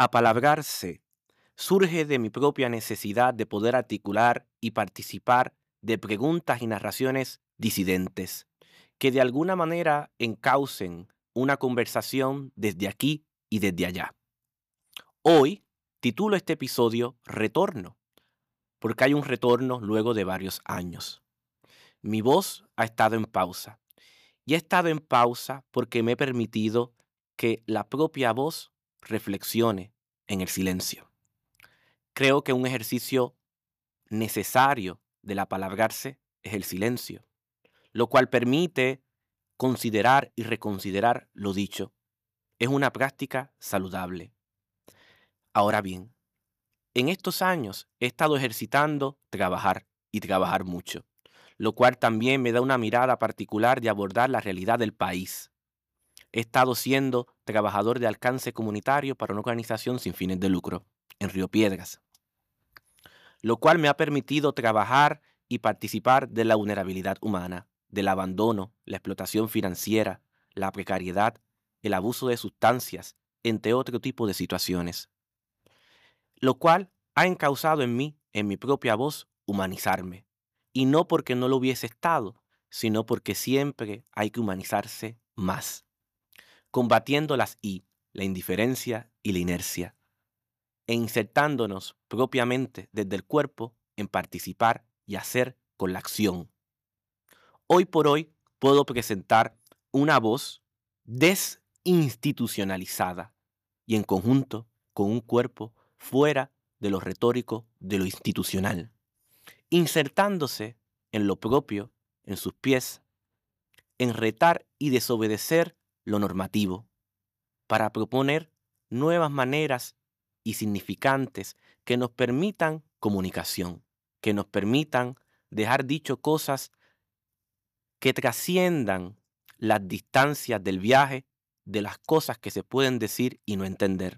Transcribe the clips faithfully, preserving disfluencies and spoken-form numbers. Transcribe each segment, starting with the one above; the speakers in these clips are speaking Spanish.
Apalabrarse surge de mi propia necesidad de poder articular y participar de preguntas y narraciones disidentes, que de alguna manera encaucen una conversación desde aquí y desde allá. Hoy titulo este episodio Retorno, porque hay un retorno luego de varios años. Mi voz ha estado en pausa, y he estado en pausa porque me he permitido que la propia voz reflexione en el silencio. Creo que un ejercicio necesario del apalabrarse es el silencio, lo cual permite considerar y reconsiderar lo dicho. Es una práctica saludable. Ahora bien, en estos años he estado ejercitando trabajar y trabajar mucho, lo cual también me da una mirada particular de abordar la realidad del país. He estado siendo trabajador de alcance comunitario para una organización sin fines de lucro en Río Piedras, lo cual me ha permitido trabajar y participar de la vulnerabilidad humana, del abandono, la explotación financiera, la precariedad, el abuso de sustancias, entre otro tipo de situaciones, lo cual ha encausado en mí, en mi propia voz, humanizarme, y no porque no lo hubiese estado, sino porque siempre hay que humanizarse más, combatiendo las I, la indiferencia y la inercia, e insertándonos propiamente desde el cuerpo en participar y hacer con la acción. Hoy por hoy puedo presentar una voz desinstitucionalizada y en conjunto con un cuerpo fuera de lo retórico de lo institucional, insertándose en lo propio, en sus pies, en retar y desobedecer lo normativo, para proponer nuevas maneras y significantes que nos permitan comunicación, que nos permitan dejar dicho cosas que trasciendan las distancias del viaje de las cosas que se pueden decir y no entender.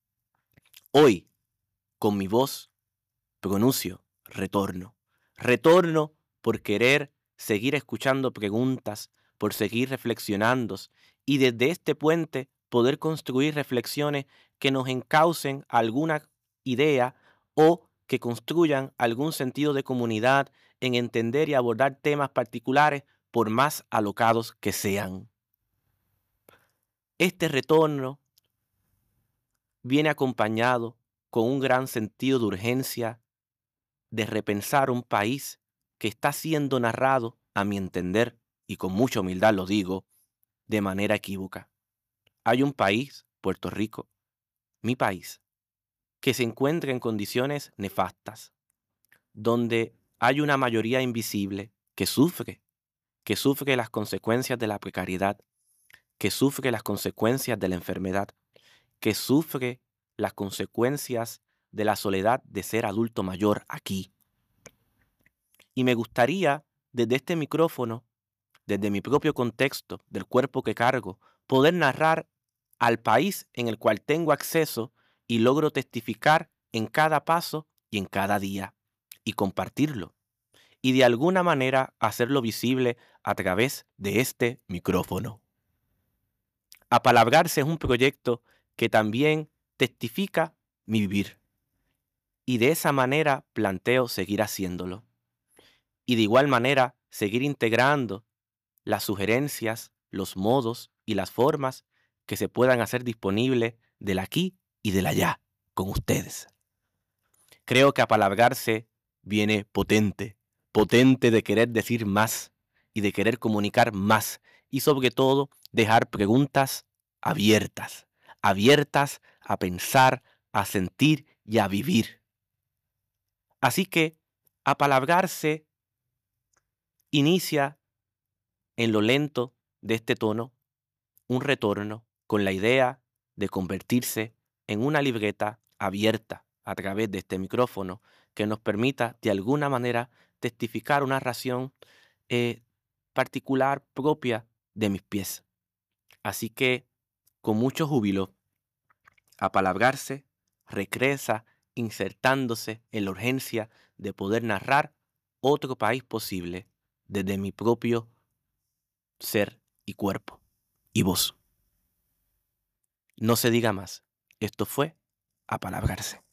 Hoy, con mi voz, pronuncio retorno. Retorno por querer seguir escuchando preguntas, por seguir reflexionando y desde este puente poder construir reflexiones que nos encaucen alguna idea o que construyan algún sentido de comunidad en entender y abordar temas particulares por más alocados que sean. Este retorno viene acompañado con un gran sentido de urgencia de repensar un país que está siendo narrado, a mi entender, y con mucha humildad lo digo, de manera equívoca. Hay un país, Puerto Rico, mi país, que se encuentra en condiciones nefastas, donde hay una mayoría invisible que sufre, que sufre las consecuencias de la precariedad, que sufre las consecuencias de la enfermedad, que sufre las consecuencias de la soledad de ser adulto mayor aquí. Y me gustaría, desde este micrófono, desde mi propio contexto, del cuerpo que cargo, poder narrar al país en el cual tengo acceso y logro testificar en cada paso y en cada día, y compartirlo, y de alguna manera hacerlo visible a través de este micrófono. Apalabrarse es un proyecto que también testifica mi vivir, y de esa manera planteo seguir haciéndolo. Y de igual manera seguir integrando las sugerencias, los modos y las formas que se puedan hacer disponibles del aquí y del allá con ustedes. Creo que apalabrarse viene potente, potente de querer decir más y de querer comunicar más y sobre todo dejar preguntas abiertas, abiertas a pensar, a sentir y a vivir. Así que apalabrarse inicia en lo lento de este tono un retorno con la idea de convertirse en una libreta abierta a través de este micrófono que nos permita de alguna manera testificar una ración eh, particular propia de mis pies. Así que con mucho júbilo, apalabrarse regresa insertándose en la urgencia de poder narrar otro país posible desde mi propio ser y cuerpo y voz. No se diga más. Esto fue apalabrarse.